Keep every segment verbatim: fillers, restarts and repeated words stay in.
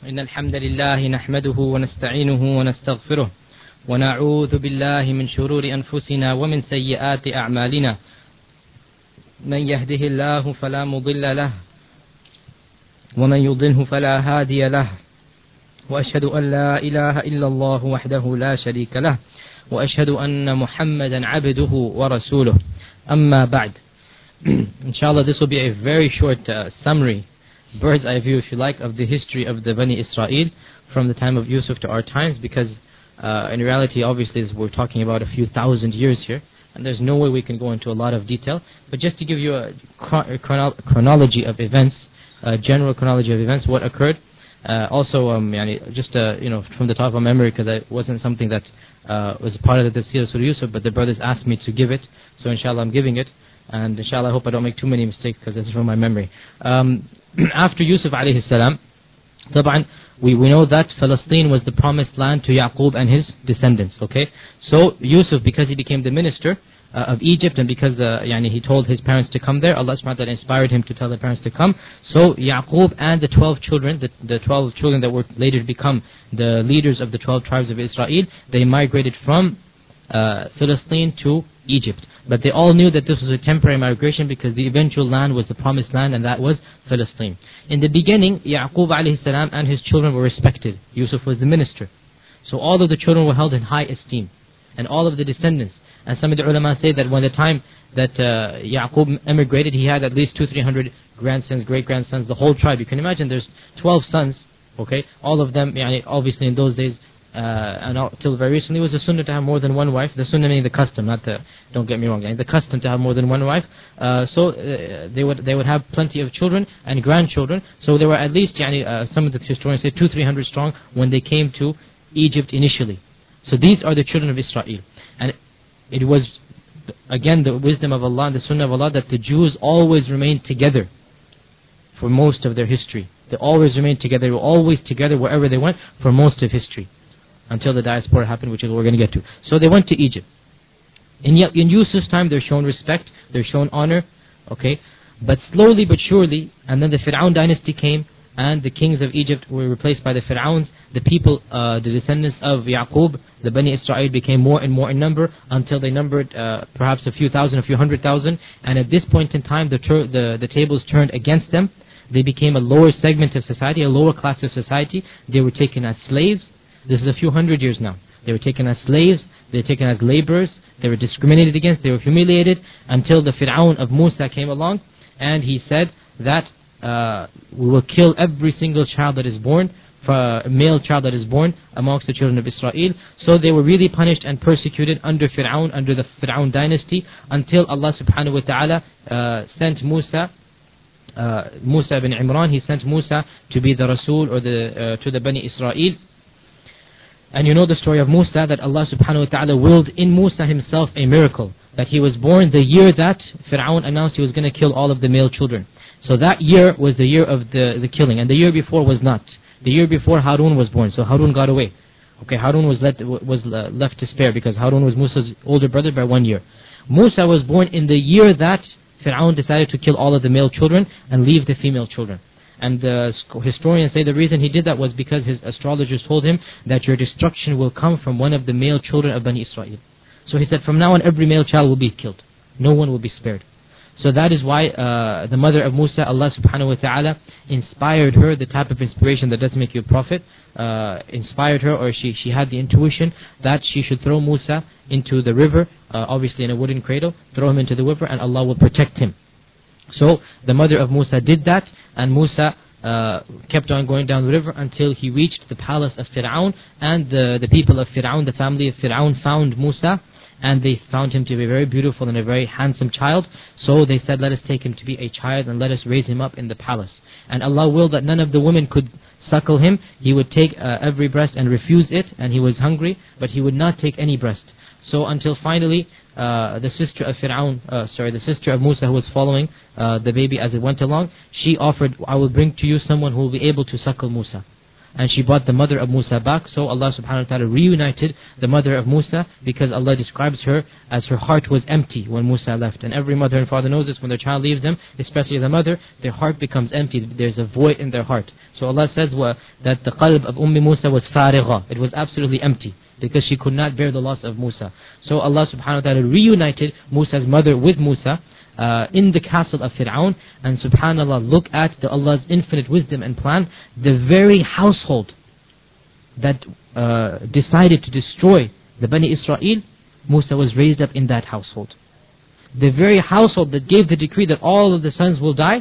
إن الحمد لله نحمده ونستعينه ونستغفره ونعوذ بالله من شرور أنفسنا ومن سيئات أعمالنا من يهده الله فلا مضل له ومن يضله فلا هادي له وأشهد أن لا إله إلا الله وحده لا شريك له وأشهد أن محمدا عبده ورسوله أما بعد. Inshallah, this will be a very short uh, summary, bird's eye view if you like, of the history of the Bani Israel from the time of Yusuf to our times, because uh, in reality obviously we're talking about a few thousand years here and there's no way we can go into a lot of detail, but just to give you a, chron chrono chronology of events, a general chronology of events, what occurred. Uh, also, um, yani, just uh, you know, from the top of my memory, because it wasn't something that uh, was part of the Tafsir of Surah Yusuf, but the brothers asked me to give it, so inshallah I'm giving it. And inshallah I hope I don't make too many mistakes, because this is from my memory. Um, after Yusuf alayhi salam, طبعا, we, we know that Palestine was the promised land to Yaqub and his descendants, okay? So Yusuf, because he became the minister uh, of Egypt, and because uh, yani, he told his parents to come there, Allah subhanahu wa ta'ala inspired him to tell the parents to come. So Yaqub and the twelve children, the, the twelve children that were later to become the leaders of the twelve tribes of Israel, they migrated from uh, Palestine to Egypt. But they all knew that this was a temporary migration, because the eventual land was the promised land, and that was Palestine. In the beginning, Yaqub alayhi salam and his children were respected. Yusuf was the minister. So all of the children were held in high esteem, and all of the descendants. And some of the ulama say that when the time that uh, Yaqub emigrated, he had at least two, three hundred grandsons, great-grandsons, the whole tribe. You can imagine there's twelve sons, okay? All of them, yani, obviously in those days, Uh, and until very recently, it was a sunnah to have more than one wife. The sunnah meaning the custom, not the, don't get me wrong, the custom to have more than one wife. Uh, so uh, they would they would have plenty of children and grandchildren. So there were at least, yani, uh, some of the historians say, two, three hundred strong when they came to Egypt initially. So these are the children of Israel. And it was, again, the wisdom of Allah and the sunnah of Allah that the Jews always remained together for most of their history. They always remained together. They were always together wherever they went for most of history, until the diaspora happened, which is what we're going to get to. So they went to Egypt. In, in Yusuf's time, they're shown respect, they're shown honor, okay? But slowly but surely, and then the Fir'aun dynasty came, and the kings of Egypt were replaced by the Fir'auns. The people, uh, the descendants of Yaqub, the Bani Israel, became more and more in number, until they numbered uh, perhaps a few thousand, a few hundred thousand. And at this point in time, the, the, the tables turned against them. They became a lower segment of society, a lower class of society. They were taken as slaves. This is a few hundred years now. They were taken as slaves, they were taken as laborers, they were discriminated against, they were humiliated, until the Fir'aun of Musa came along, and he said that uh, we will kill every single child that is born, a male child that is born amongst the children of Israel. So they were really punished and persecuted under Fir'aun, under the Fir'aun dynasty, until Allah subhanahu wa ta'ala uh, sent Musa, uh, Musa ibn Imran, he sent Musa to be the Rasul, or the, uh, to the Bani Israel. And you know the story of Musa, that Allah subhanahu wa ta'ala willed in Musa himself a miracle, that he was born the year that Fir'aun announced he was going to kill all of the male children. So that year was the year of the, the killing, and the year before was not. The year before Harun was born, so Harun got away. Okay, Harun was, let, was uh, left to spare, because Harun was Musa's older brother by one year. Musa was born in the year that Fir'aun decided to kill all of the male children and leave the female children. And the historians say the reason he did that was because his astrologers told him that your destruction will come from one of the male children of Bani Israel. So he said, from now on every male child will be killed. No one will be spared. So that is why uh, the mother of Musa, Allah subhanahu wa ta'ala inspired her, the type of inspiration that doesn't make you a prophet, uh, inspired her, or she, she had the intuition that she should throw Musa into the river, uh, obviously in a wooden cradle, throw him into the river, and Allah will protect him. So the mother of Musa did that, and Musa uh, kept on going down the river until he reached the palace of Fir'aun, and the, the people of Fir'aun, the family of Fir'aun, found Musa, and they found him to be very beautiful and a very handsome child. So they said, let us take him to be a child and let us raise him up in the palace. And Allah willed that none of the women could suckle him. He would take uh, every breast and refuse it, and he was hungry, but he would not take any breast. So until finally uh, the sister of Fir'aun, uh, sorry, the sister of Musa, who was following uh, the baby as it went along, she offered, I will bring to you someone who will be able to suckle Musa. and she brought the mother of Musa back. So Allah subhanahu wa ta'ala reunited the mother of Musa, because Allah describes her as her heart was empty when Musa left. And every mother and father knows this: when their child leaves them, especially the mother, their heart becomes empty. There's a void in their heart. So Allah says well, that the qalb of Umm Musa was farigha. It was absolutely empty, because she could not bear the loss of Musa. So Allah subhanahu wa ta'ala reunited Musa's mother with Musa uh, in the castle of Fir'aun. And subhanallah, look at the Allah's infinite wisdom and plan. The very household that uh, decided to destroy the Bani Israel, Musa was raised up in that household. The very household that gave the decree that all of the sons will die,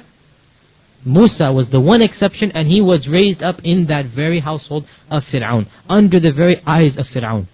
Musa was the one exception, and he was raised up in that very household of Fir'aun, under the very eyes of Fir'aun.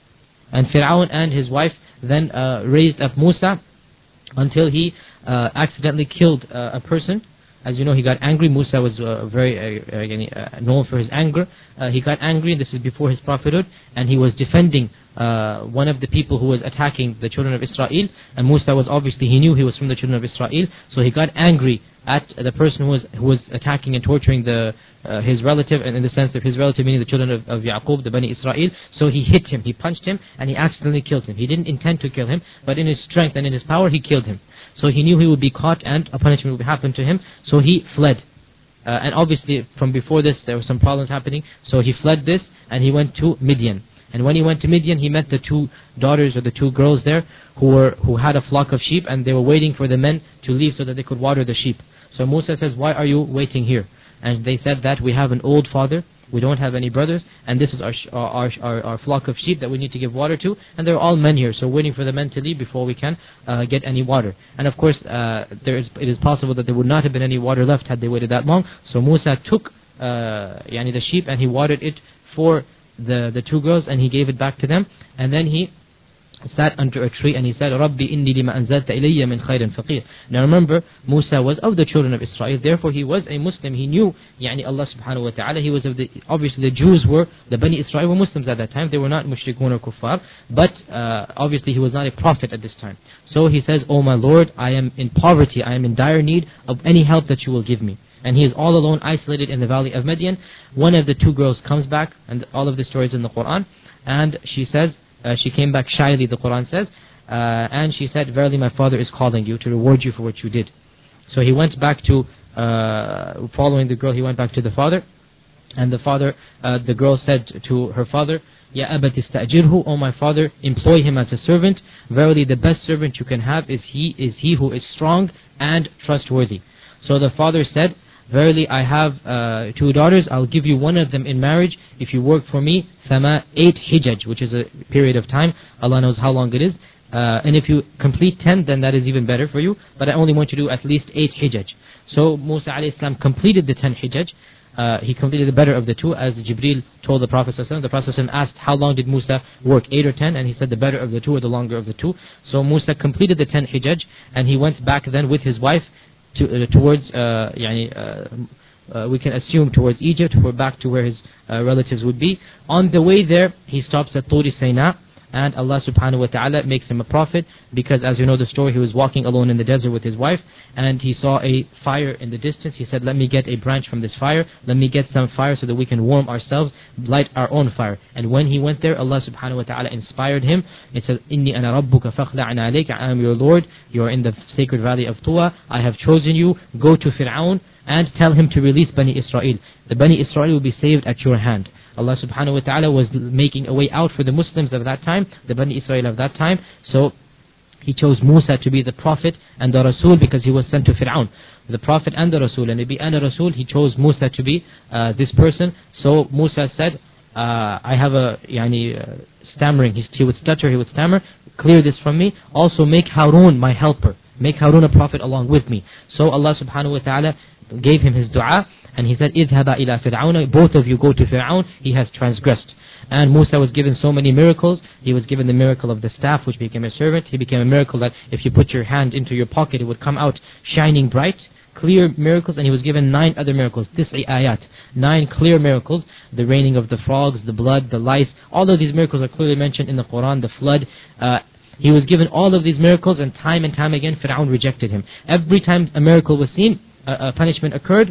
And Fir'aun and his wife then uh, raised up Musa until he uh, accidentally killed uh, a person. As you know, he got angry. Musa was uh, very uh, uh, known for his anger. Uh, he got angry, and this is before his prophethood, and he was defending uh, one of the people who was attacking the children of Israel. And Musa was obviously, he knew he was from the children of Israel, so he got angry at the person who was who was attacking and torturing the uh, his relative, and in the sense of his relative meaning the children of, of Yaqub, the Bani Israel. So he hit him, he punched him, and he accidentally killed him. He didn't intend to kill him, but in his strength and in his power, he killed him. So he knew he would be caught and a punishment would happen to him, so he fled. Uh, and obviously from before this there were some problems happening, so he fled this and he went to Midian. And when he went to Midian, he met the two daughters or the two girls there who were who had a flock of sheep, and they were waiting for the men to leave so that they could water the sheep. So Musa says, why are you waiting here? And they said that we have an old father, we don't have any brothers, and this is our, our, our, our flock of sheep that we need to give water to, and they're all men here, so we're waiting for the men to leave before we can uh, get any water. And of course, uh, there is, it is possible that there would not have been any water left had they waited that long. So Musa took uh, yani the sheep and he watered it for the, the two girls, and he gave it back to them, and then he sat under a tree and he said, Rabbi inni lima anzalta ilayya min khairin faqir. Now remember, Musa was of the children of Israel, therefore he was a Muslim. He knew yani Allah subhanahu wa ta'ala. He was of the, obviously the Jews were, the Bani Israel were Muslims at that time. They were not mushrikun or kuffar, but uh, obviously he was not a prophet at this time. So he says, oh my Lord, I am in poverty, I am in dire need of any help that you will give me. And he is all alone, isolated in the valley of Midian. One of the two girls comes back, and all of the stories in the Quran, and she says, Uh, she came back shyly, the Quran says, uh, and she said, verily my father is calling you to reward you for what you did. So he went back to, uh, following the girl, he went back to the father, and the father, uh, the girl said to her father, Ya abat istajirhu, O my father, employ him as a servant. Verily the best servant you can have is he, is he who is strong and trustworthy. So the father said, verily I have uh, two daughters, I'll give you one of them in marriage if you work for me thama, eight hijaj, which is a period of time, Allah knows how long it is, uh, and if you complete ten, then that is even better for you, but I only want you to do at least eight hijaj. So Musa alayhi salam completed the ten hijaj. Uh, he completed the better of the two, as Jibreel told the Prophet ﷺ. The Prophet ﷺ asked how long did Musa work, eight or ten, and he said the better of the two or the longer of the two. So Musa completed the ten hijaj, and he went back then with his wife To, uh, towards, uh, yani, uh, uh, we can assume towards Egypt, or back to where his uh, relatives would be. On the way there, he stops at Turi Sayna, and Allah subhanahu wa ta'ala makes him a prophet, because as you know the story, he was walking alone in the desert with his wife, and he saw a fire in the distance. He said, let me get a branch from this fire, let me get some fire so that we can warm ourselves, light our own fire. And when he went there, Allah subhanahu wa ta'ala inspired him. It says, Inni ana rabbuka fakhla'na alayka, I am your Lord, you are in the sacred valley of Tuwa, I have chosen you, go to Fir'aun and tell him to release Bani Israel. The Bani Israel will be saved at your hand. Allah subhanahu wa ta'ala was making a way out for the Muslims of that time, the Bani Israel of that time. So he chose Musa to be the prophet and the Rasul, because he was sent to Fir'aun. The prophet and the Rasul, and Nabi and the Rasul, he chose Musa to be uh, this person. So Musa said, uh, I have a yani, uh, stammering, he, he would stutter, he would stammer, clear this from me. Also make Harun my helper, make Harun a prophet along with me. So Allah subhanahu wa ta'ala gave him his dua, and he said, idhaba ila fir'auna, both of you go to Fir'aun, he has transgressed. And Musa was given so many miracles. He was given the miracle of the staff, which became a servant. He became a miracle that if you put your hand into your pocket, it would come out shining bright, clear miracles. And he was given nine other miracles, tis'i ayat, nine clear miracles, the raining of the frogs, the blood, the lice. All of these miracles are clearly mentioned in the Quran, the flood. Uh, He was given all of these miracles, and time and time again Fir'aun rejected him. Every time a miracle was seen, a, a punishment occurred,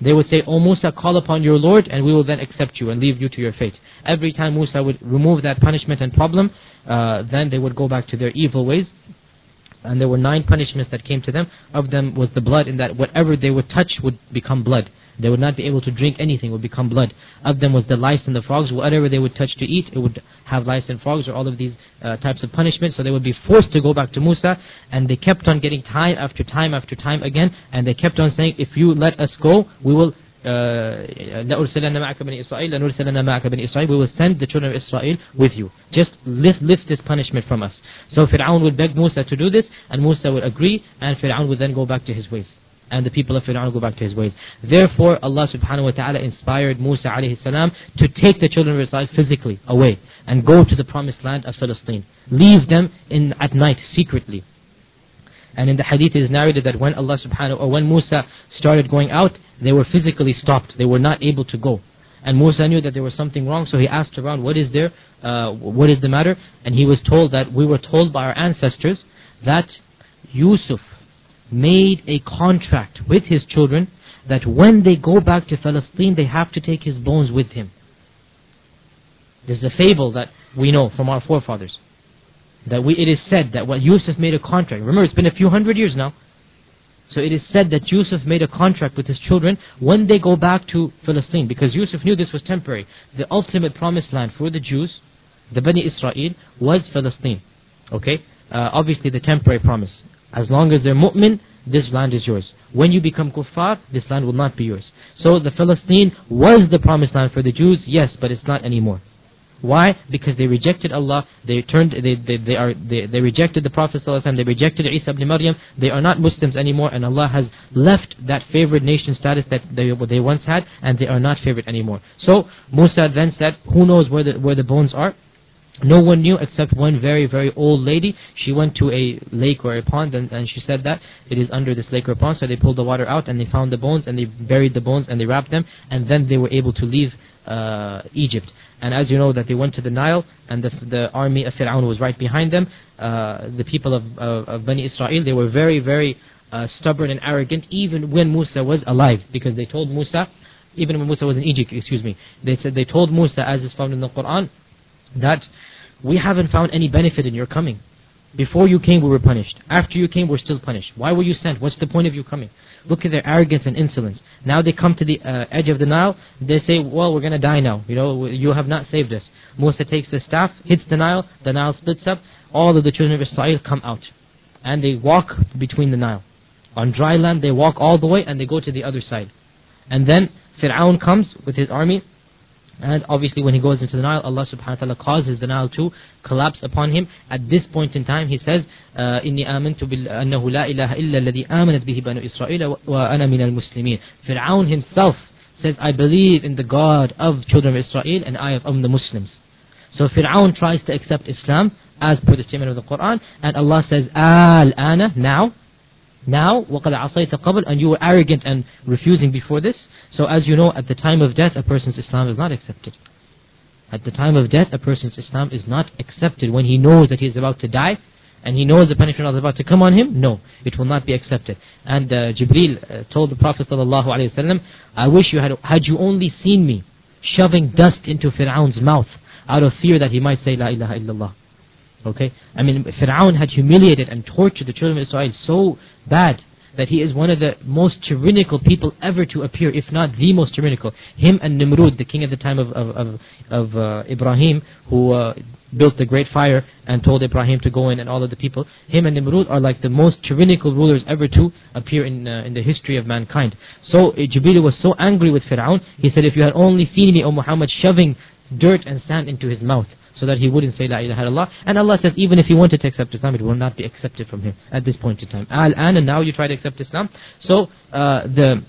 They would say, "O Musa, call upon your Lord and we will then accept you and leave you to your fate." Every time Musa would remove that punishment and problem, uh, then they would go back to their evil ways. And there were nine punishments that came to them. Of them was the blood, in that whatever they would touch would become blood. They would not be able to drink anything, it would become blood. Of them was the lice and the frogs. Whatever they would touch to eat, it would have lice and frogs, or all of these uh, types of punishments. So they would be forced to go back to Musa, and they kept on getting time after time after time again, and they kept on saying, "If you let us go, we will لَأُرْسِلَنَّ مَعَكَ بَنِي إِسْرَائِيلَ لَنُرْسِلَنَّ مَعَكَ بَنِي إِسْرَائِيلَ We will send the children of Israel with you. Just lift, lift this punishment from us." So Fir'aun would beg Musa to do this, and Musa would agree, and Fir'aun would then go back to his ways. And the people of Fir'aun would go back to his ways. Therefore, Allah subhanahu wa ta'ala inspired Musa alayhi salam to take the children of Israel physically away, and go to the promised land of Palestine. Leave them in at night, secretly. And in the hadith it is narrated that when Allah subhanahu or when Musa started going out, they were physically stopped. They were not able to go. And Musa knew that there was something wrong, so he asked around, what is there? Uh, what is the matter? And he was told that we were told by our ancestors that Yusuf made a contract with his children that when they go back to Palestine, they have to take his bones with him. This is a fable that we know from our forefathers. That we, it is said that what Yusuf made a contract. Remember, it's been a few hundred years now. So it is said that Yusuf made a contract with his children when they go back to Palestine. Because Yusuf knew this was temporary. The ultimate promised land for the Jews, the Bani Israel, was Palestine. Okay? Uh, obviously the temporary promise. As long as they're mu'min, this land is yours. When you become kuffar, this land will not be yours. So the Palestine was the promised land for the Jews, yes, but it's not anymore. Why? Because they rejected Allah, they turned, they they, they are they, they rejected the Prophet ﷺ, they rejected Isa ibn Maryam, they are not Muslims anymore, and Allah has left that favored nation status that they they once had, and they are not favored anymore. So Musa then said, who knows where the where the bones are? No one knew except one very, very old lady. She went to a lake or a pond, and, and she said that it is under this lake or pond. So they pulled the water out and they found the bones, and they buried the bones and they wrapped them, and then they were able to leave uh, Egypt. And as you know that they went to the Nile, and the, the army of Fir'aun was right behind them. Uh, the people of, of, of Bani Israel, they were very, very uh, stubborn and arrogant, even when Musa was alive, because they told Musa, even when Musa was in Egypt, excuse me, they said they told Musa, as is found in the Quran, that we haven't found any benefit in your coming. Before you came, we were punished. After you came, we're still punished. Why were you sent? What's the point of you coming? Look at their arrogance and insolence. Now they come to the uh, edge of the Nile. They say, well, we're going to die now. You know, you have not saved us. Musa takes the staff, hits the Nile. The Nile splits up. All of the children of Israel come out. And they walk between the Nile. On dry land, they walk all the way and they go to the other side. And then Fir'aun comes with his army. And obviously when he goes into the Nile, Allah subhanahu wa ta'ala causes the Nile to collapse upon him. At this point in time, he says, إِنِّي آمَنْتُ بِأَنَّهُ لَا إِلَهَ إِلَّا الَّذِي آمَنَتْ بِهِ بَنُو إِسْرَائِيلَ وَأَنَا مِنَ الْمُسْلِمِينَ. Fir'aun himself says, I believe in the God of children of Israel, and I am the Muslims. So Fir'aun tries to accept Islam as per the statement of the Quran, and Allah says, Al-ana, now, Now, وَقَدْ عَصَيْتَ قَبْلَ, and you were arrogant and refusing before this. So as you know, at the time of death, a person's Islam is not accepted. At the time of death, a person's Islam is not accepted. When he knows that he is about to die, and he knows the punishment is about to come on him, no, it will not be accepted. And uh, Jibreel uh, told the Prophet ﷺ, I wish you had, had you only seen me shoving dust into Fir'aun's mouth out of fear that he might say, La ilaha illallah. Okay, I mean, Fir'aun had humiliated and tortured the children of Israel so bad that he is one of the most tyrannical people ever to appear, if not the most tyrannical. Him and Nimrud, the king at the time of of, of, of uh, Ibrahim, who uh, built the great fire and told Ibrahim to go in and all of the people. Him and Nimrud are like the most tyrannical rulers ever to appear in uh, in the history of mankind. So uh, Jibreel was so angry with Fir'aun, he said, if you had only seen me, O Muhammad, shoving dirt and sand into his mouth, so that he wouldn't say La ilaha illallah. And Allah says, even if he wanted to accept Islam, it will not be accepted from him at this point in time. Al-an, and now you try to accept Islam. So uh, the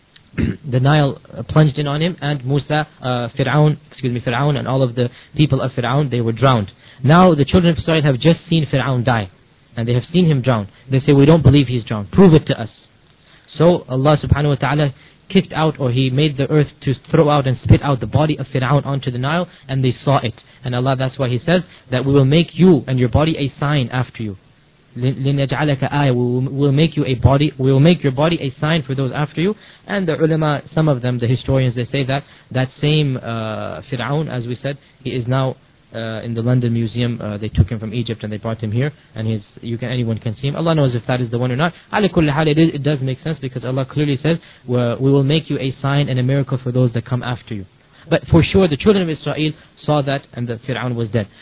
the Nile plunged in on him, and Musa, uh, Fir'aun, excuse me, Fir'aun and all of the people of Fir'aun, they were drowned. Now the children of Israel have just seen Fir'aun die, and they have seen him drown. They say, we don't believe he's drowned. Prove it to us. So Allah subhanahu wa ta'ala kicked out, or he made the earth to throw out and spit out the body of Fir'aun onto the Nile, and they saw it. And Allah, that's why he says that we will make you and your body a sign after you. لِنَجْعَلَكَ آيَةً, we will make you a body, we will make your body a sign for those after you. And the ulama, some of them, the historians, they say that that same uh, Fir'aun, as we said, he is now uh, in the London Museum. Uh, they took him from Egypt and they brought him here, and he's, you can, anyone can see him. Allah knows if that is the one or not. Ala kulli hal, it, is, it does make sense, because Allah clearly says, we will make you a sign and a miracle for those that come after you. But for sure, the children of Israel saw that, and the Fir'aun was dead.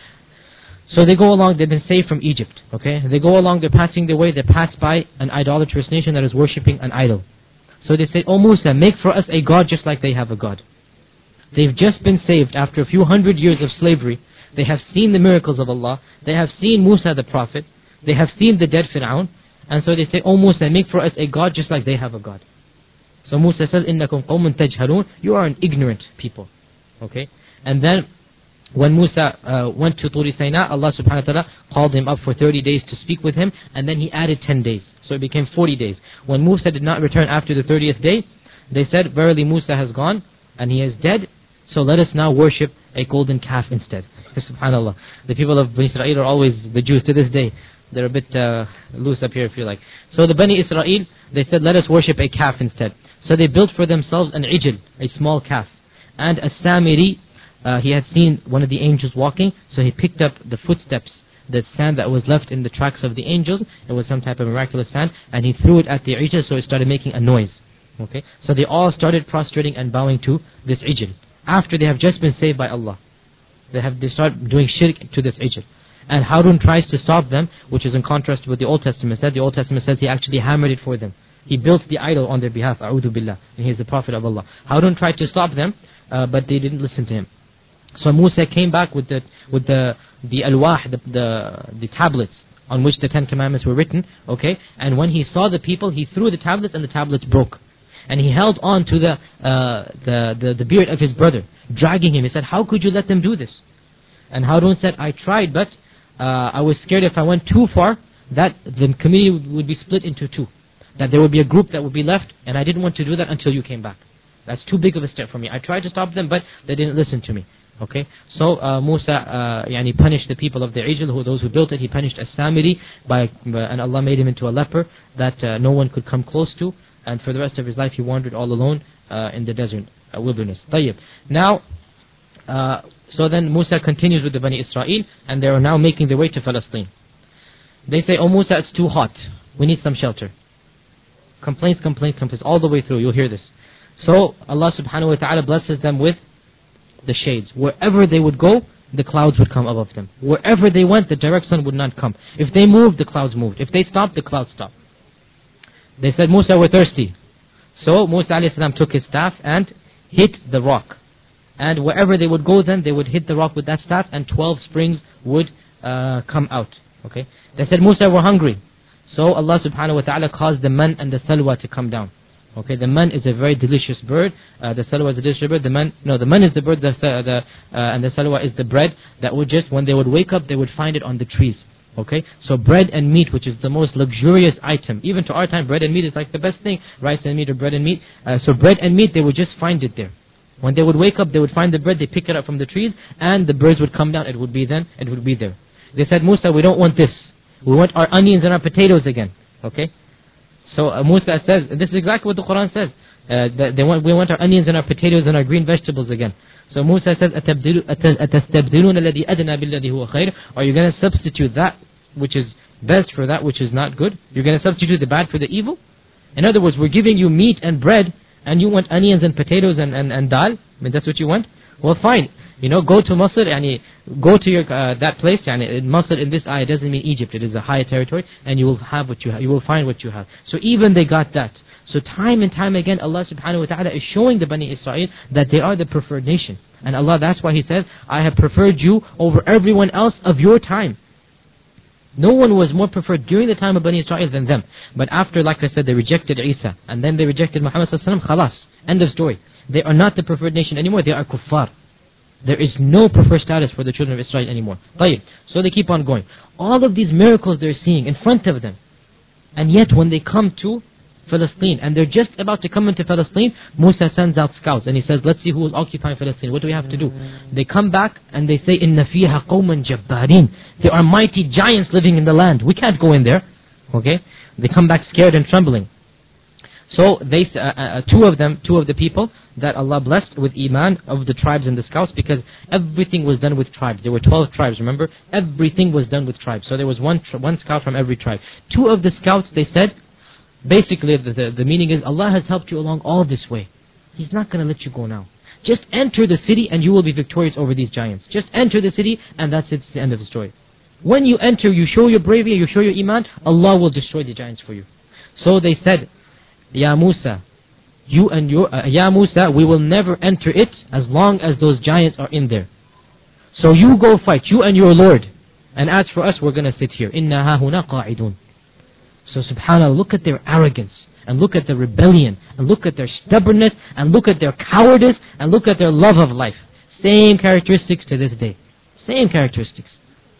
So they go along, they've been saved from Egypt, okay? They go along, they're passing their way, they pass by an idolatrous nation that is worshipping an idol. So they say, "Oh Musa, make for us a God just like they have a God." They've just been saved after a few hundred years of slavery. They have seen the miracles of Allah. They have seen Musa the prophet. They have seen the dead Fir'aun. And so they say, "Oh Musa, make for us a God just like they have a God." So Musa says, "Innakum qawmun tajhalun." You are an ignorant people. Okay? And then when Musa uh, went to Turi Sinai, Allah subhanahu wa ta'ala called him up for thirty days to speak with him, and then he added ten days. So it became forty days. When Musa did not return after the thirtieth day, they said, "Verily Musa has gone, and he is dead, so let us now worship a golden calf instead." SubhanAllah. The people of Bani Israel are always the Jews to this day. They're a bit uh, loose up here if you like. So the Bani Israel, they said, "Let us worship a calf instead." So they built for themselves an ijl, a small calf. And a Samiri, Uh, he had seen one of the angels walking, so he picked up the footsteps, the sand that was left in the tracks of the angels. It was some type of miraculous sand, and he threw it at the ijl, so it started making a noise. Okay, so they all started prostrating and bowing to this ijl after they have just been saved by Allah. They have they start doing shirk to this ijl, and Harun tries to stop them, which is in contrast to what the Old Testament said. The Old Testament says he actually hammered it for them. He built the idol on their behalf. A'udhu billah, and he is the Prophet of Allah. Harun tried to stop them, uh, but they didn't listen to him. So Musa came back with the with the the alwah, the, the the tablets on which the Ten Commandments were written. Okay, and when he saw the people, he threw the tablets, and the tablets broke. And he held on to the uh, the, the the beard of his brother, dragging him. He said, "How could you let them do this?" And Harun said, "I tried, but uh, I was scared if I went too far, that the community would be split into two, that there would be a group that would be left, and I didn't want to do that until you came back. That's too big of a step for me. I tried to stop them, but they didn't listen to me." Okay, so uh, Musa uh, yani punished the people of the ijl, who those who built it. He punished as-Samiri by, uh, and Allah made him into a leper that uh, no one could come close to. And for the rest of his life, he wandered all alone uh, in the desert uh, wilderness. Tayyib. Now, uh, so then Musa continues with the Bani Israel, and they are now making their way to Palestine. They say, "Oh Musa, it's too hot. We need some shelter." Complaints, complaints, complaints, all the way through. You'll hear this. So Allah subhanahu wa ta'ala blesses them with the shades. Wherever they would go, the clouds would come above them. Wherever they went, the direct sun would not come. If they moved, the clouds moved. If they stopped, the clouds stopped. They said, "Musa, we're thirsty." So Musa alayhi salam took his staff and hit the rock. And wherever they would go then, they would hit the rock with that staff, and twelve springs would uh, come out. Okay. They said, "Musa, we're hungry." So Allah subhanahu wa ta'ala caused the man and the salwa to come down. Okay, the man is a very delicious bird. Uh, the salwa is a delicious bird. The man, no, the man is the bird. The, the uh, and the salwa is the bread that would just, when they would wake up, they would find it on the trees. Okay, so bread and meat, which is the most luxurious item, even to our time, bread and meat is like the best thing. Rice and meat or bread and meat. Uh, so bread and meat, they would just find it there. When they would wake up, they would find the bread. They pick it up from the trees, and the birds would come down. It would be then. It would be there. They said, "Musa, we don't want this. We want our onions and our potatoes again." Okay. So uh, Musa says, this is exactly what the Quran says. Uh, that they want, we want our onions and our potatoes and our green vegetables again. So Musa says, أَتَسْتَبْدِلُونَ الَّذِي أَدْنَى بِالَّذِي هُوَ خَيْرٌ. Are you going to substitute that which is best for that which is not good? You're going to substitute the bad for the evil? In other words, we're giving you meat and bread, and you want onions and potatoes and, and, and dal? I mean, that's what you want? Well, fine. You know, go to Masr, yani, go to your uh, that place. Yani, Masr in this ayah doesn't mean Egypt. It is a higher territory, and you will have what you have. You will find what you have. So even they got that. So time and time again, Allah subhanahu wa ta'ala is showing the Bani Israel that they are the preferred nation. And Allah, that's why He said, "I have preferred you over everyone else of your time." No one was more preferred during the time of Bani Israel than them. But after, like I said, they rejected Isa, and then they rejected Muhammad sallallahu alaihi wasallam. Khalas, end of story. They are not the preferred nation anymore. They are kuffar. There is no preferred status for the children of Israel anymore. طيب. So they keep on going. All of these miracles they're seeing in front of them. And yet when they come to Palestine, and they're just about to come into Palestine, Musa sends out scouts and he says, let's see who is occupying Palestine. What do we have to do? They come back and they say, Inna fiha qawman jabbarin. There are mighty giants living in the land. We can't go in there. Okay? They come back scared and trembling. So they, uh, uh, two of them, two of the people that Allah blessed with Iman of the tribes and the scouts, because everything was done with tribes. There were twelve tribes, remember? Everything was done with tribes. So there was one one scout from every tribe. Two of the scouts, they said, basically the, the, the meaning is, Allah has helped you along all this way. He's not going to let you go now. Just enter the city and you will be victorious over these giants. Just enter the city and that's it, it's the end of the story. When you enter, you show your bravery, you show your Iman, Allah will destroy the giants for you. So they said, Ya Musa, you and your, uh, Ya Musa, we will never enter it as long as those giants are in there. So you go fight, you and your Lord. And as for us, we're going to sit here. Inna hahuna qa'idun. So subhanAllah, look at their arrogance, and look at their rebellion, and look at their stubbornness, and look at their cowardice, and look at their love of life. Same characteristics to this day. Same characteristics.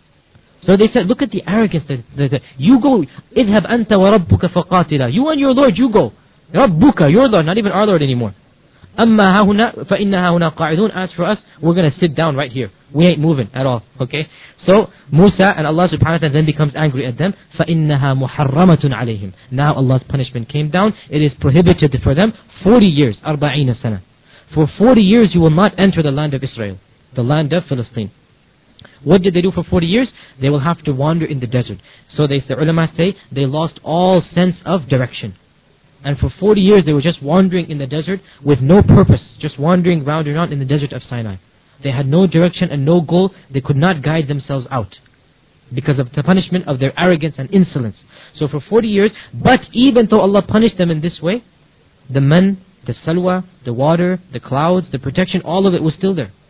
So they said, look at the arrogance. That, that, that you go, idhab anta wa rabbuka faqatila. You and your Lord, you go. Rabbuka, your Lord, not even our Lord anymore. Amma hahuna fa inna hahuna qa'idun. As for us, we're going to sit down right here. We ain't moving at all. Okay? So Musa and Allah subhanahu wa ta'ala then becomes angry at them. Fa innaha muharramatun alayhim. Now Allah's punishment came down. It is prohibited for them forty years. Arba'ina sana. For forty years you will not enter the land of Israel, the land of Palestine. What did they do for forty years? They will have to wander in the desert. So they, the ulama say, they lost all sense of direction. And for forty years they were just wandering in the desert with no purpose, just wandering round and round in the desert of Sinai. They had no direction and no goal. They could not guide themselves out because of the punishment of their arrogance and insolence. So for forty years, but even though Allah punished them in this way, the man, the salwa, the water, the clouds, the protection, all of it was still there.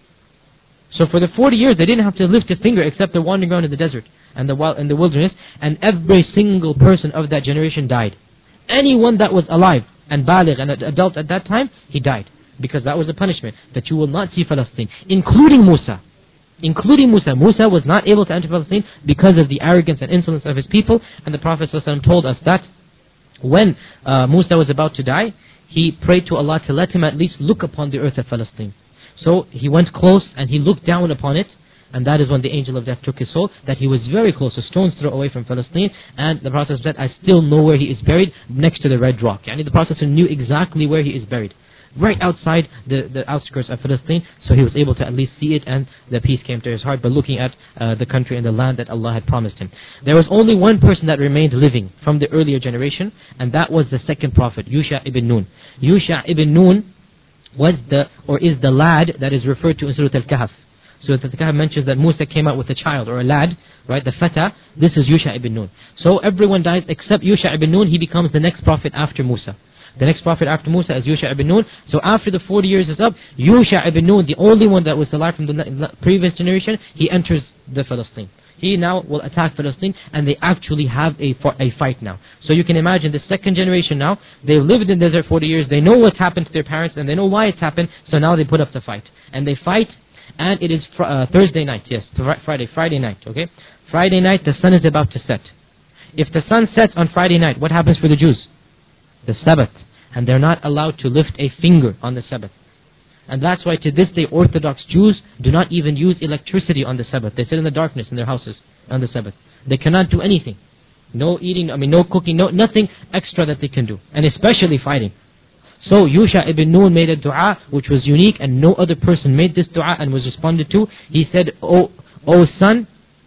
So for the forty years, they didn't have to lift a finger except they're wandering around in the desert and the wild, in the wilderness, and every single person of that generation died. Anyone that was alive and baligh and adult at that time, he died. Because that was a punishment, that you will not see Palestine, including Musa. Including Musa. Musa was not able to enter Palestine because of the arrogance and insolence of his people. And the Prophet ﷺ told us that when uh, Musa was about to die, he prayed to Allah to let him at least look upon the earth of Palestine. So he went close and he looked down upon it. And that is when the angel of death took his soul, that he was very close, a stone's throw away from Palestine. And the Prophet said, I still know where he is buried, next to the red rock. Yani the Prophet knew exactly where he is buried, right outside the, the outskirts of Palestine. So he was able to at least see it, and the peace came to his heart by looking at uh, the country and the land that Allah had promised him. There was only one person that remained living from the earlier generation, and that was the second prophet, Yusha ibn Nun. Yusha ibn Nun was the, or is the lad that is referred to in Surah Al-Kahf. So the Kahf mentions that Musa came out with a child or a lad, right? The Fata. This is Yusha ibn Nun. So everyone dies except Yusha ibn Nun. He becomes the next prophet after Musa. The next prophet after Musa is Yusha ibn Nun. So after the forty years is up, Yusha ibn Nun, the only one that was alive from the previous generation, he enters the Palestine. He now will attack Palestine, and they actually have a, a fight now. So you can imagine the second generation now, they've lived in the desert forty years, they know what's happened to their parents, and they know why it's happened, so now they put up the fight. And they fight, and it is fr uh, Thursday night, yes, Friday, Friday night, okay? Friday night, the sun is about to set. If the sun sets on Friday night, what happens for the Jews? The Sabbath. And they're not allowed to lift a finger on the Sabbath. And that's why to this day, Orthodox Jews do not even use electricity on the Sabbath. They sit in the darkness in their houses on the Sabbath. They cannot do anything. No eating, I mean no cooking, no nothing extra that they can do. And especially fighting. So Yusha ibn Nun made a dua which was unique, and no other person made this dua and was responded to. He said, O, O son,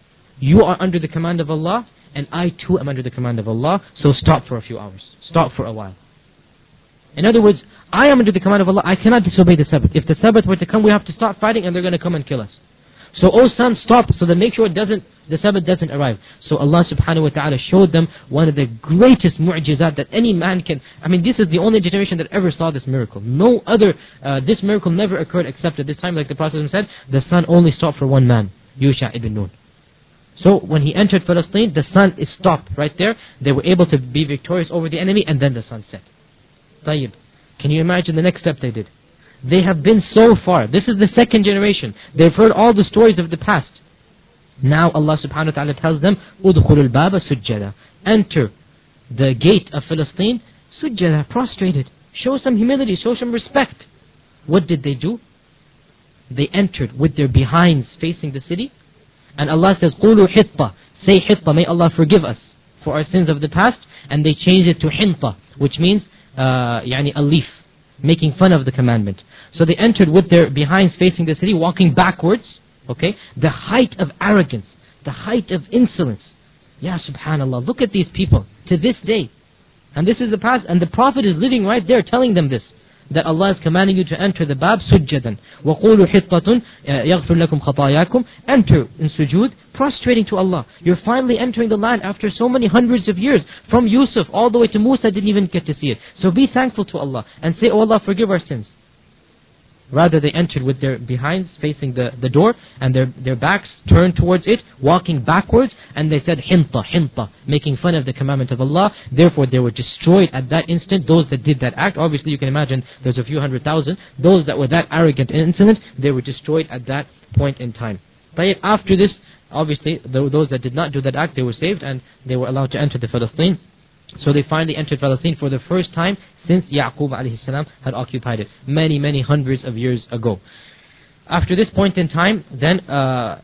you are under the command of Allah, and I too am under the command of Allah, so stop for a few hours. Stop for a while. In other words, I am under the command of Allah, I cannot disobey the Sabbath. If the Sabbath were to come, we have to stop fighting, and they're going to come and kill us. So, O son, stop, so that make sure it doesn't, the Sabbath doesn't arrive. So Allah subhanahu wa ta'ala showed them one of the greatest mu'jizat that any man can. I mean, this is the only generation that ever saw this miracle. No other, uh, this miracle never occurred except at this time, like the Prophet said, the sun only stopped for one man, Yusha ibn Nun. So when he entered Palestine, the sun is stopped right there. They were able to be victorious over the enemy, and then the sun set. Tayyib. Can you imagine the next step they did? They have been so far. This is the second generation. They've heard all the stories of the past. Now Allah subhanahu wa ta'ala tells them, Udkhulul baba sujjada. Enter the gate of Palestine Sujjada, prostrated. Show some humility, show some respect. What did they do? They entered with their behinds facing the city. And Allah says, قُولُوا حِطَّةً. Say hitta, may Allah forgive us for our sins of the past. And they changed it to hinta, which means uh, يعني a leaf, making fun of the commandment. So they entered with their behinds facing the city, walking backwards. Okay, the height of arrogance, the height of insolence. Ya subhanallah, look at these people to this day. And this is the past, and the Prophet is living right there telling them this, that Allah is commanding you to enter the bab sujjadan. وَقُولُوا حِطَّةٌ يَغْفِرْ لَكُمْ خَطَايَاكُمْ. Enter in sujood, prostrating to Allah. You're finally entering the land after so many hundreds of years. From Yusuf all the way to Musa, didn't even get to see it. So be thankful to Allah and say, oh Allah, forgive our sins. Rather, they entered with their behinds facing the, the door and their, their backs turned towards it, walking backwards, and they said, hinta, hinta, making fun of the commandment of Allah. Therefore, they were destroyed at that instant. Those that did that act, obviously you can imagine there's a few hundred thousand. Those that were that arrogant and insolent, they were destroyed at that point in time. But after this, obviously, those that did not do that act, they were saved and they were allowed to enter the Palestine. So they finally entered Palestine for the first time since Yaqub alayhi salam had occupied it, many, many hundreds of years ago. After this point in time, then uh,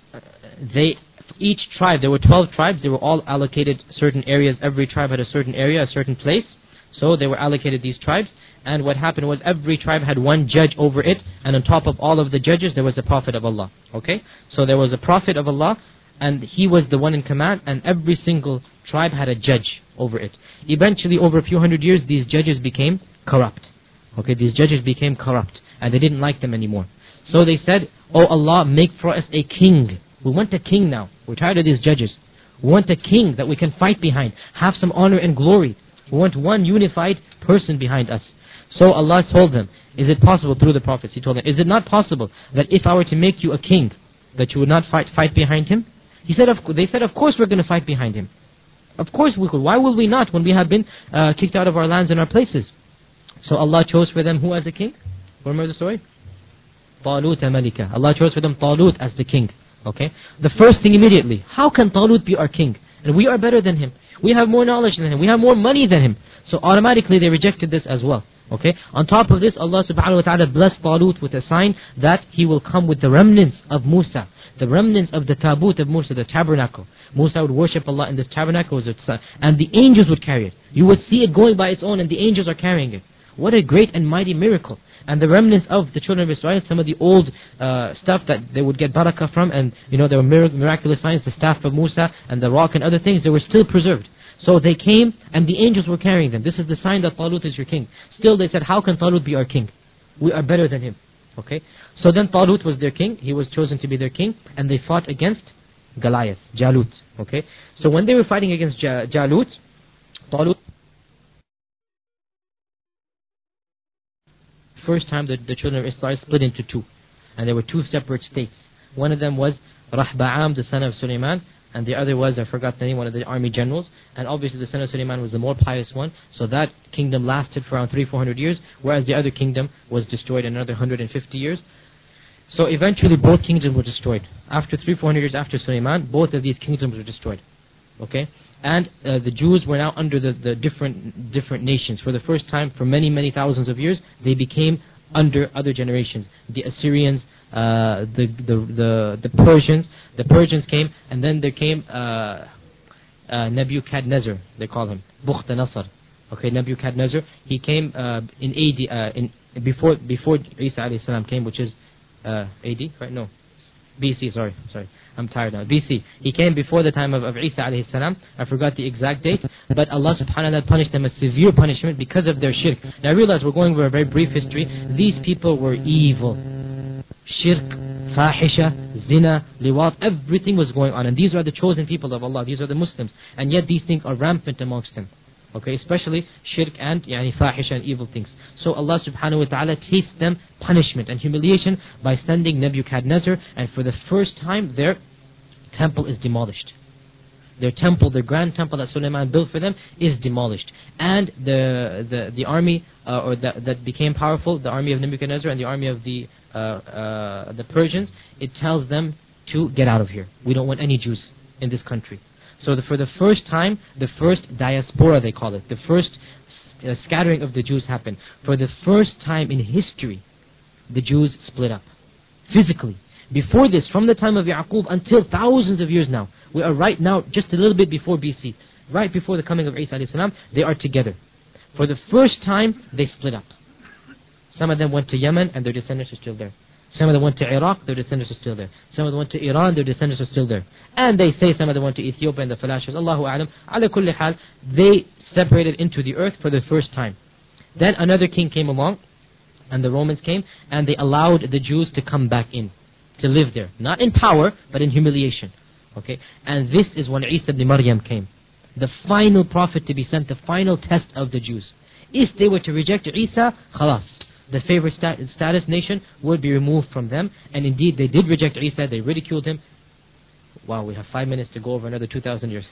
they, each tribe, there were twelve tribes, they were all allocated certain areas. Every tribe had a certain area, a certain place. So they were allocated these tribes. And what happened was every tribe had one judge over it. And on top of all of the judges, there was a prophet of Allah. Okay? So there was a prophet of Allah, and he was the one in command, and every single tribe had a judge over it. Eventually, over a few hundred years, these judges became corrupt. Okay, these judges became corrupt, and they didn't like them anymore. So they said, oh Allah, make for us a king. We want a king now. We're tired of these judges. We want a king that we can fight behind, have some honor and glory. We want one unified person behind us. So Allah told them, is it possible, through the prophets, He told them, is it not possible that if I were to make you a king, that you would not fight, fight behind him? He said, of, they said, of course we're going to fight behind him. Of course we could. Why will we not when we have been uh, kicked out of our lands and our places? So Allah chose for them who as a king? Remember the story? Talut Malika. Allah chose for them Talut as the king. Okay. The first thing immediately, how can Talut be our king? And we are better than him. We have more knowledge than him. We have more money than him. So automatically they rejected this as well. Okay. On top of this, Allah subhanahu wa ta'ala blessed Talut with a sign that he will come with the remnants of Musa. The remnants of the tabut of Musa, the tabernacle. Musa would worship Allah in this tabernacle, and the angels would carry it. You would see it going by its own, and the angels are carrying it. What a great and mighty miracle. And the remnants of the children of Israel, some of the old uh, stuff that they would get barakah from, and you know, there were mirac miraculous signs, the staff of Musa, and the rock and other things, they were still preserved. So they came, and the angels were carrying them. This is the sign that Talut is your king. Still they said, how can Talut be our king? We are better than him. Okay, so then Talut was their king. He was chosen to be their king, and they fought against Goliath, Jalut. Okay, so when they were fighting against ja Jalut, Talut, first time the, the children of Israel split into two, and there were two separate states. One of them was Rahba'am, the son of Sulaiman, and the other was, I forgot the name, one of the army generals. And obviously the son of Sulaiman was the more pious one, so that kingdom lasted for around three, four hundred years, whereas the other kingdom was destroyed in another one hundred fifty years. So eventually both kingdoms were destroyed. After three, four hundred years after Sulaiman, both of these kingdoms were destroyed. Okay? And uh, the Jews were now under the, the different, different nations. For the first time, for many, many thousands of years, they became under other generations. The Assyrians, uh, the, the, the, the Persians, the Persians came, and then there came uh, uh, Nebuchadnezzar, they call him, Bukht Nasr. Okay, Nebuchadnezzar, he came uh, in A D, uh, in, before, before Isa alayhi salam came, which is uh, A D, right? No, B C, sorry, sorry. I'm tired now. B C. He came before the time of, of Isa alayhi salam. I forgot the exact date. But Allah subhanahu wa ta'ala punished them a severe punishment because of their shirk. Now I realize we're going over a very brief history. These people were evil. Shirk, fahisha, zina, liwat, everything was going on. And these are the chosen people of Allah. These are the Muslims. And yet these things are rampant amongst them. Okay, especially shirk and yani, fahisha and evil things. So Allah subhanahu wa ta'ala tastes them punishment and humiliation by sending Nebuchadnezzar, and for the first time their temple is demolished. Their temple, their grand temple that Sulaiman built for them, is demolished. And the the, the army uh, or that, that became powerful, the army of Nebuchadnezzar and the army of the uh, uh, the Persians, it tells them to get out of here. We don't want any Jews in this country. So the, for the first time, the first diaspora they call it, the first uh, scattering of the Jews happened. For the first time in history, the Jews split up, physically. Before this, from the time of Yaqub until thousands of years now, we are right now just a little bit before B C, right before the coming of Isa alayhi salam, they are together. For the first time, they split up. Some of them went to Yemen and their descendants are still there. Some of them went to Iraq, their descendants are still there. Some of them went to Iran, their descendants are still there. And they say some of them went to Ethiopia and the Falashas. Allahu A'lam. Ala kulli hal, they separated into the earth for the first time. Then another king came along, and the Romans came, and they allowed the Jews to come back in, to live there. Not in power, but in humiliation. Okay? And this is when Isa ibn Maryam came. The final prophet to be sent, the final test of the Jews. If they were to reject Isa, khalas. The favored stat status nation would be removed from them. And indeed, they did reject Isa, they ridiculed him. Wow, we have five minutes to go over another two thousand years.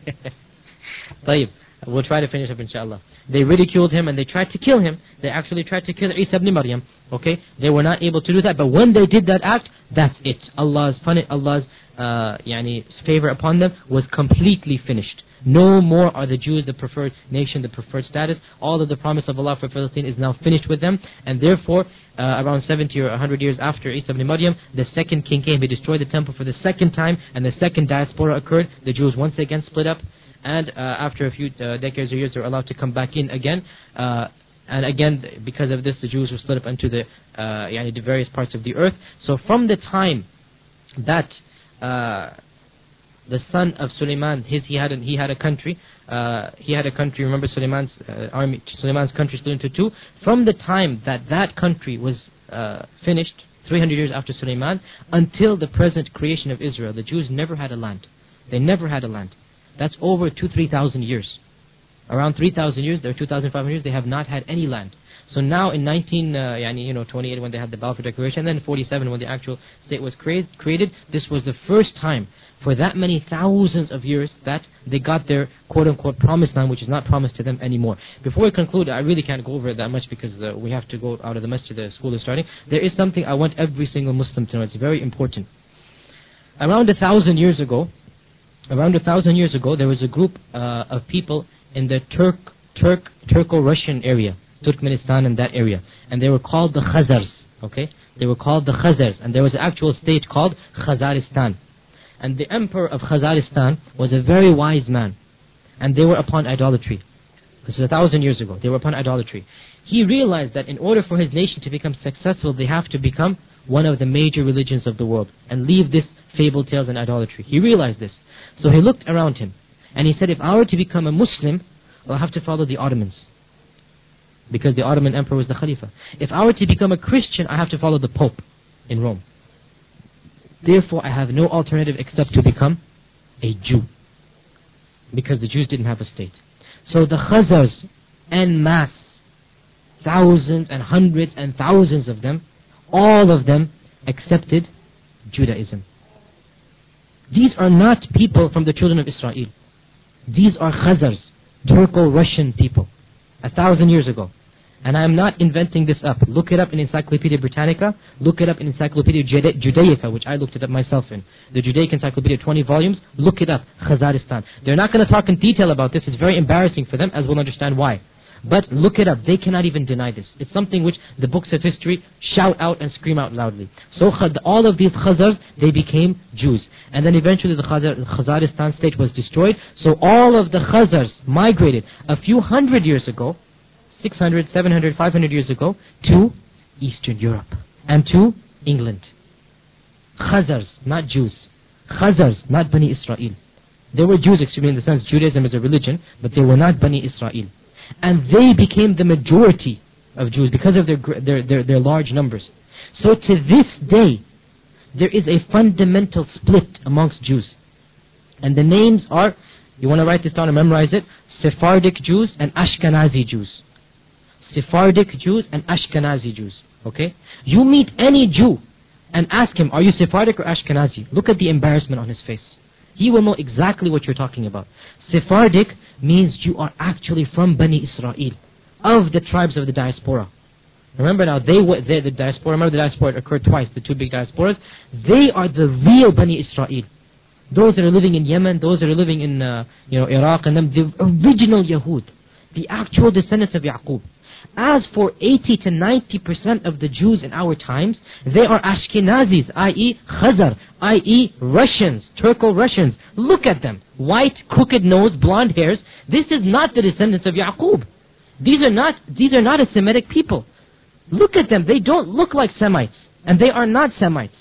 Tayyib. We'll try to finish up inshallah. They ridiculed him and they tried to kill him. They actually tried to kill Isa ibn Maryam. Okay? They were not able to do that. But when they did that act, that's it. Allah's punish, Allah's uh, yani, favor upon them was completely finished. No more are the Jews the preferred nation, the preferred status. All of the promise of Allah for Palestine is now finished with them. And therefore, uh, around seventy or one hundred years after Isa ibn Maryam, the second king came. He destroyed the temple for the second time. And the second diaspora occurred. The Jews once again split up. And uh, after a few uh, decades or years, they were allowed to come back in again. Uh, and again, because of this, the Jews were split up into the, uh, yani the various parts of the earth. So from the time that uh, the son of Suleiman, his he had a, he had a country. Uh, he had a country. Remember, Suleiman's uh, army, Suleiman's country split into two. From the time that that country was uh, finished, three hundred years after Suleiman, until the present creation of Israel, the Jews never had a land. They never had a land. That's over two, three thousand years. Around three thousand years, there are two thousand five hundred years, they have not had any land. So now in nineteen, uh, yani, you know, twenty-eight when they had the Balfour Declaration, and then forty-seven when the actual state was create, created, this was the first time for that many thousands of years that they got their quote-unquote promised land, which is not promised to them anymore. Before we conclude, I really can't go over it that much because uh, we have to go out of the masjid, the school is starting. There is something I want every single Muslim to know. It's very important. Around a thousand years ago, Around a thousand years ago, there was a group uh, of people in the Turk, Turk, Turko-Russian area, Turkmenistan and that area, and they were called the Khazars. Okay, they were called the Khazars, and there was an actual state called Khazaristan. And the emperor of Khazaristan was a very wise man, and they were upon idolatry. This is a thousand years ago. They were upon idolatry. He realized that in order for his nation to become successful, they have to become one of the major religions of the world and leave this fable tales and idolatry. He realized this. So he looked around him and he said, if I were to become a Muslim, I'll have to follow the Ottomans, because the Ottoman emperor was the Khalifa. If I were to become a Christian, I have to follow the Pope in Rome. Therefore, I have no alternative except to become a Jew, because the Jews didn't have a state. So the Khazars en masse, thousands and hundreds and thousands of them, all of them accepted Judaism. These are not people from the children of Israel. These are Khazars, Turko-Russian people, a thousand years ago. And I am not inventing this up. Look it up in Encyclopedia Britannica. Look it up in Encyclopedia Juda Judaica, which I looked it up myself in. The Judaic Encyclopedia, twenty volumes. Look it up, Khazaristan. They're not going to talk in detail about this. It's very embarrassing for them, as we'll understand why. But look it up. They cannot even deny this. It's something which the books of history shout out and scream out loudly. So all of these Khazars, they became Jews. And then eventually the Khazar, Khazaristan state was destroyed. So all of the Khazars migrated a few hundred years ago, six hundred, seven hundred, five hundred years ago, to Eastern Europe and to England. Khazars, not Jews. Khazars, not Bani Israel. They were Jews, excuse me, in the sense Judaism is a religion, but they were not Bani Israel. And they became the majority of Jews because of their, their, their, their large numbers. So to this day, there is a fundamental split amongst Jews. And the names are, you want to write this down and memorize it, Sephardic Jews and Ashkenazi Jews. Sephardic Jews and Ashkenazi Jews. Okay? You meet any Jew and ask him, are you Sephardic or Ashkenazi? Look at the embarrassment on his face. He will know exactly what you're talking about. Sephardic means you are actually from Bani Israel, of the tribes of the diaspora. Remember now, they were they, the diaspora. Remember the diaspora occurred twice, the two big diasporas. They are the real Bani Israel. those that are living in Yemen, those that are living in uh, you know Iraq, and them, the original Yahud, the actual descendants of Yaqub. As for eighty to ninety percent of the Jews in our times, they are Ashkenazis, that is. Khazar, that is. Russians, Turco-Russians. Look at them. White, crooked nose, blonde hairs. This is not the descendants of Yaqub. These are not, these are not a Semitic people. Look at them. They don't look like Semites. And they are not Semites.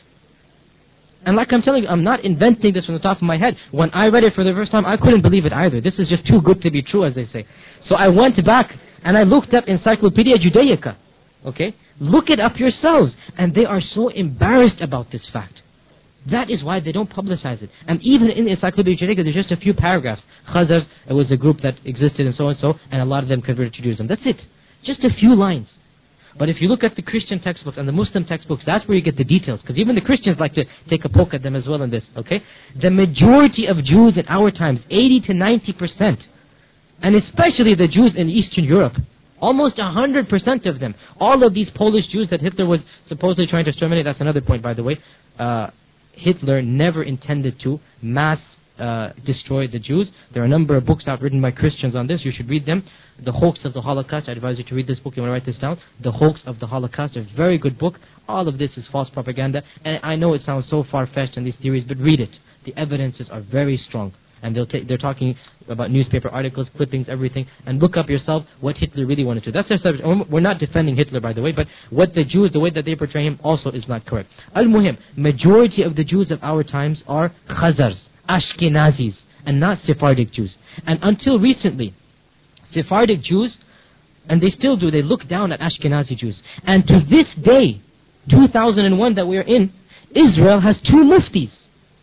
And like I'm telling you, I'm not inventing this from the top of my head. When I read it for the first time, I couldn't believe it either. This is just too good to be true, as they say. So I went back and I looked up Encyclopedia Judaica. Okay? Look it up yourselves. And they are so embarrassed about this fact. That is why they don't publicize it. And even in Encyclopedia Judaica, there's just a few paragraphs. Khazars, it was a group that existed and so and so, and a lot of them converted to Judaism. That's it. Just a few lines. But if you look at the Christian textbooks and the Muslim textbooks, that's where you get the details. Because even the Christians like to take a poke at them as well in this, okay? The majority of Jews in our times, eighty to ninety percent, and especially the Jews in Eastern Europe, almost one hundred percent of them, all of these Polish Jews that Hitler was supposedly trying to exterminate, that's another point, by the way. Uh, Hitler never intended to mass uh, destroy the Jews. There are a number of books out written by Christians on this. You should read them. The Hoax of the Holocaust. I advise you to read this book. You want to write this down. The Hoax of the Holocaust. A very good book. All of this is false propaganda. And I know it sounds so far-fetched in these theories, but read it. The evidences are very strong. And they'll ta- they're talking about newspaper articles, clippings, everything. And look up yourself what Hitler really wanted to. That's their subject. We're not defending Hitler, by the way, but what the Jews, the way that they portray him, also is not correct. Al-Muhim, majority of the Jews of our times are Khazars, Ashkenazis, and not Sephardic Jews. And until recently, Sephardic Jews, and they still do, they look down at Ashkenazi Jews. And to this day, two thousand one that we are in, Israel has two muftis.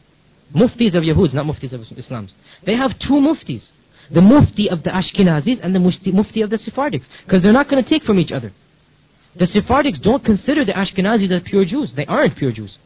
Muftis of Yahuds, not muftis of Islams. They have two muftis. The mufti of the Ashkenazis and the mufti, mufti of the Sephardics. Because they're not going to take from each other. The Sephardics don't consider the Ashkenazis as pure Jews. They aren't pure Jews.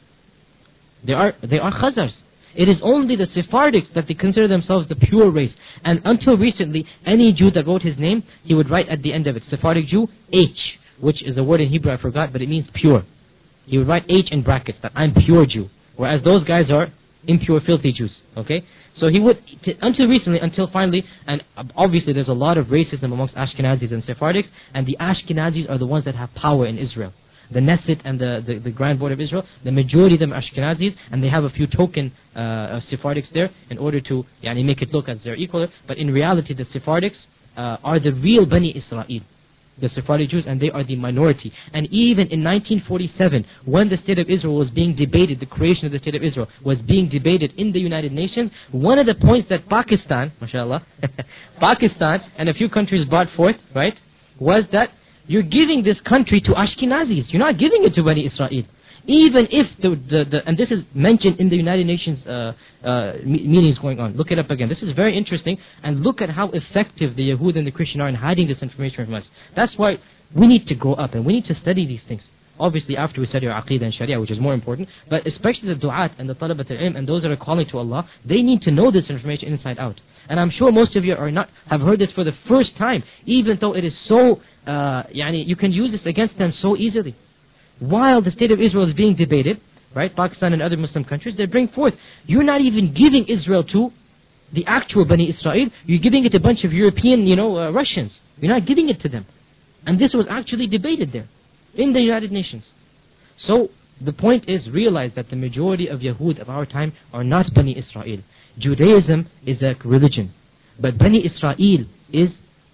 They are, they are Khazars. It is only the Sephardics that they consider themselves the pure race. And until recently, any Jew that wrote his name, he would write at the end of it, Sephardic Jew, H, which is a word in Hebrew I forgot, but it means pure. He would write H in brackets, that I'm pure Jew. Whereas those guys are impure, filthy Jews, okay? So he would, t- until recently, until finally, and obviously there's a lot of racism amongst Ashkenazis and Sephardics, and the Ashkenazis are the ones that have power in Israel. The Knesset and the, the, the Grand Board of Israel, the majority of them are Ashkenazis, and they have a few token uh, Sephardics there in order to yani, make it look as they're equal. But in reality, the Sephardics uh, are the real Bani Israel, the Sephardic Jews, and they are the minority. And even in nineteen forty-seven, when the State of Israel was being debated, the creation of the State of Israel was being debated in the United Nations, one of the points that Pakistan, mashallah, Pakistan and a few countries brought forth, right, was that you're giving this country to Ashkenazis. You're not giving it to Bani Israel. Even if the, the, the and this is mentioned in the United Nations uh, uh, meetings going on. Look it up again. This is very interesting, and look at how effective the Yahud and the Christian are in hiding this information from us. That's why we need to grow up and we need to study these things. Obviously after we study our Aqidah and Sharia, which is more important, but especially the du'at and the talabat al-ilm and those that are calling to Allah, they need to know this information inside out. And I'm sure most of you are not have heard this for the first time, even though it is so, uh, yani, you can use this against them so easily. While the State of Israel is being debated, right, Pakistan and other Muslim countries, they bring forth, you're not even giving Israel to the actual Bani Israel, you're giving it to a bunch of European, you know, uh, Russians. You're not giving it to them. And this was actually debated there, in the United Nations. So, the point is, realize that the majority of Yahud of our time are not Bani Israel. Judaism is a religion, but Bani Israel is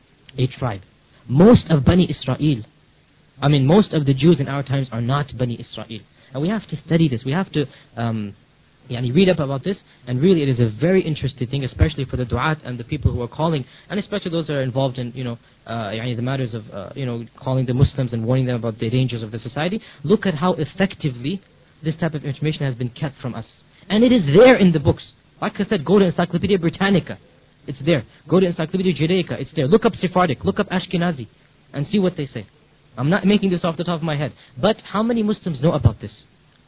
a tribe. Most of Bani Israel, I mean, most of the Jews in our times are not Bani Israel. And we have to study this. We have to um, yani read up about this. And really, it is a very interesting thing, especially for the du'at and the people who are calling, and especially those that are involved in, you know, uh, yani the matters of, uh, you know, calling the Muslims and warning them about the dangers of the society. Look at how effectively this type of information has been kept from us. And it is there in the books. Like I said, go to Encyclopedia Britannica. It's there. Go to Encyclopedia Judaica. It's there. Look up Sephardic. Look up Ashkenazi. And see what they say. I'm not making this off the top of my head. But how many Muslims know about this?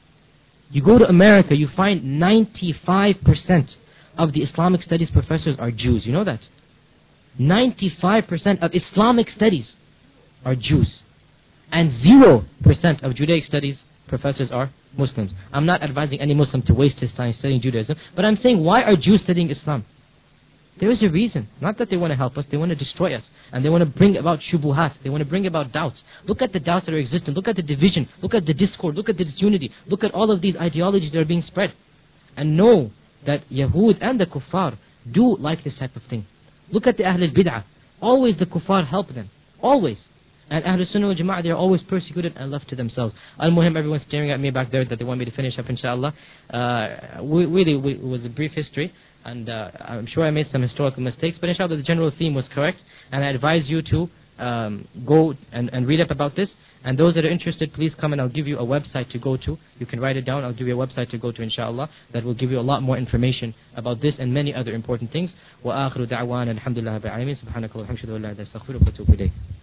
You go to America, you find ninety-five percent of the Islamic studies professors are Jews. You know that? ninety-five percent of Islamic studies are Jews. And zero percent of Judaic studies professors are Muslims. I'm not advising any Muslim to waste his time studying Judaism, but I'm saying, why are Jews studying Islam? There is a reason. Not that they want to help us, they want to destroy us. And they want to bring about shubuhat, they want to bring about doubts. Look at the doubts that are existent, look at the division, look at the discord, look at the disunity, look at all of these ideologies that are being spread. And know that Yahud and the kuffar do like this type of thing. Look at the Ahl al-Bid'ah. Always the kuffar help them. Always. And Ahlul Sunnah wal Jama'ah, they are always persecuted and left to themselves. Al-Muhim, everyone's staring at me back there that they want me to finish up, inshallah. Uh, we, really, we, it was a brief history. And uh, I'm sure I made some historical mistakes. But inshallah, the general theme was correct. And I advise you to um, go and, and read up about this. And those that are interested, please come and I'll give you a website to go to. You can write it down. I'll give you a website to go to, inshallah, that will give you a lot more information about this and many other important things. وآخر دعوانا الحمد لله رب العالمين سبحانك اللهم وبحمدك أشهد أن لا إله إلا أنت أستغفرك وأتوب إليك.